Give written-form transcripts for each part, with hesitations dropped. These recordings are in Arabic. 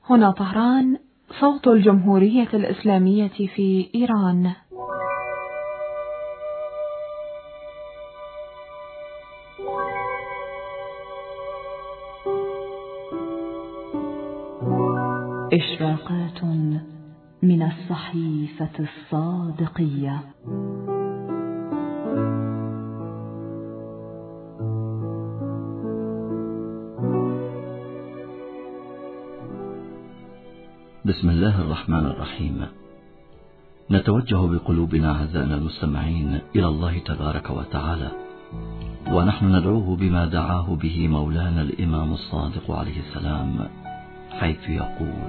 هنا طهران، صوت الجمهورية الإسلامية في إيران. إشراقات من الصحيفة الصادقية. بسم الله الرحمن الرحيم. نتوجه بقلوبنا أعزائنا المستمعين إلى الله تبارك وتعالى، ونحن ندعوه بما دعاه به مولانا الإمام الصادق عليه السلام، حيث يقول: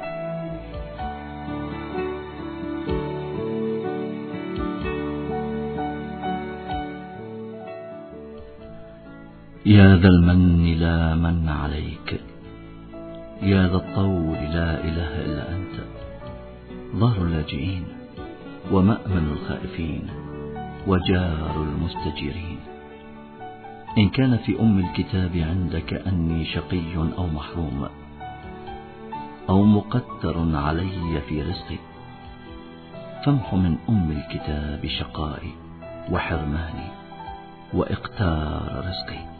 يا ذا المن لا من عليك، يا ذا الطول لا إله إلا أنت، ظهر اللاجئين ومأمن الخائفين وجار المستجيرين. إن كان في أم الكتاب عندك أني شقي أو محروم أو مقتر علي في رزقي، فامح من أم الكتاب شقائي وحرماني وإقتار رزقي،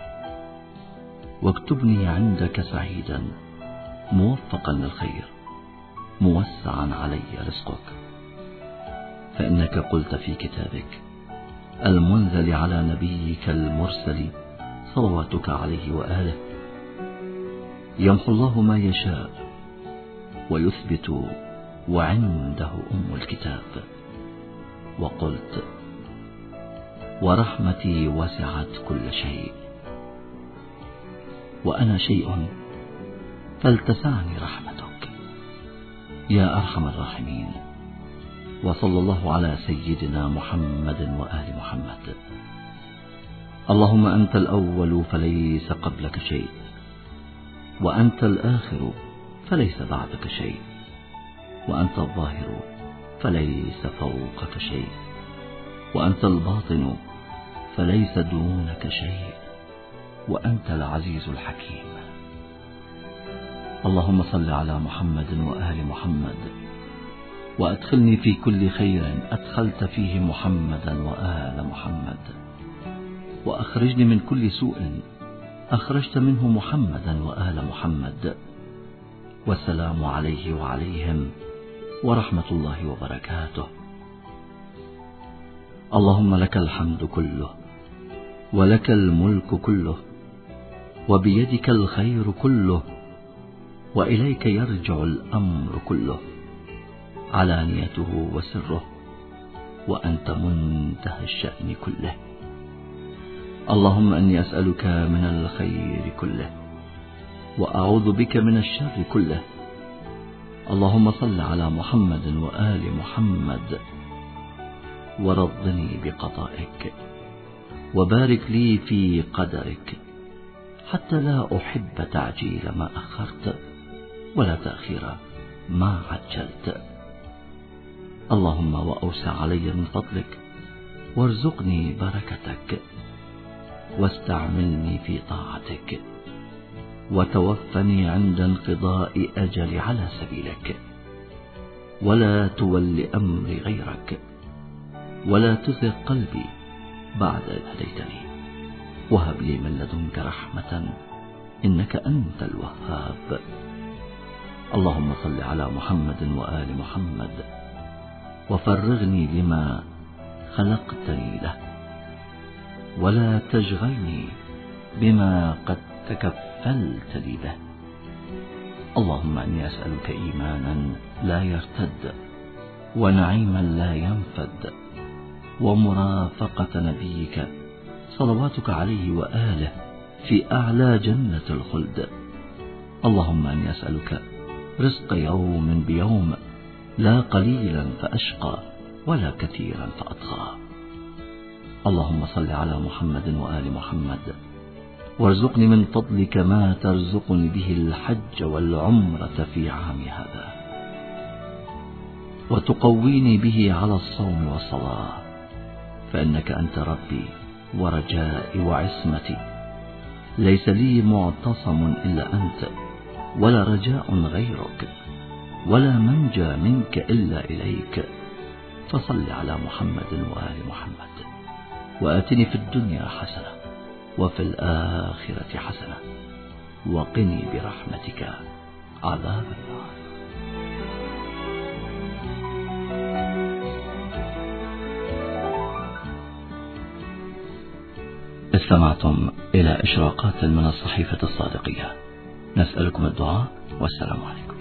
واكتبني عندك سعيدا موفقا للخير موسعا علي رزقك. فإنك قلت في كتابك المنزل على نبيك المرسل صلواتك عليه وآله: يمحو الله ما يشاء ويثبت وعنده أم الكتاب. وقلت: ورحمتي وسعت كل شيء، وأنا شيء فلتسعني رحمتك يا أرحم الراحمين. وصلى الله على سيدنا محمد وآل محمد. اللهم أنت الأول فليس قبلك شيء، وأنت الآخر فليس بعدك شيء، وأنت الظاهر فليس فوقك شيء، وأنت الباطن فليس دونك شيء، وأنت العزيز الحكيم. اللهم صل على محمد وآل محمد، وأدخلني في كل خير أدخلت فيه محمدا وآل محمد، وأخرجني من كل سوء أخرجت منه محمدا وآل محمد. والسلام عليه وعليهم ورحمة الله وبركاته. اللهم لك الحمد كله، ولك الملك كله، وبيدك الخير كله، وإليك يرجع الأمر كله، علانيته وسره، وأنت منتهى الشأن كله. اللهم أني أسألك من الخير كله، وأعوذ بك من الشر كله. اللهم صل على محمد وآل محمد، ورضني بقضائك، وبارك لي في قدرك، حتى لا أحب تعجيل ما أخرت ولا تأخير ما عجلت. اللهم وأوسع علي من فضلك، وارزقني بركتك، واستعملني في طاعتك، وتوفني عند انقضاء أجل على سبيلك، ولا تول أمري غيرك، ولا تزغ قلبي بعد إذ هديتني، وهب لي من لدنك رحمة إنك أنت الوهاب. اللهم صل على محمد وآل محمد، وفرغني لما خلقتني له، ولا تشغلني بما قد تكفلت لي به. اللهم إني أسألك إيمانا لا يرتد، ونعيما لا ينفد، ومرافقة نبيك صلواتك عليه وآله في أعلى جنة الخلد. اللهم إني أسألك رزق يوم بيوم، لا قليلا فأشقى ولا كثيرا فأطغى. اللهم صل على محمد وآل محمد، وارزقني من فضلك ما ترزقني به الحج والعمرة في عام هذا، وتقويني به على الصوم والصلاة، فإنك أنت ربي ورجائي وعصمتي، ليس لي معتصم إلا أنت، ولا رجاء غيرك، ولا منجى منك إلا إليك، فصل على محمد وآل محمد. وآتني في الدنيا حسنة وفي الآخرة حسنة وقني برحمتك عذاب النار. استمعتم إلى إشراقات من الصحيفة الصادقية. نسألكم الدعاء والسلام عليكم.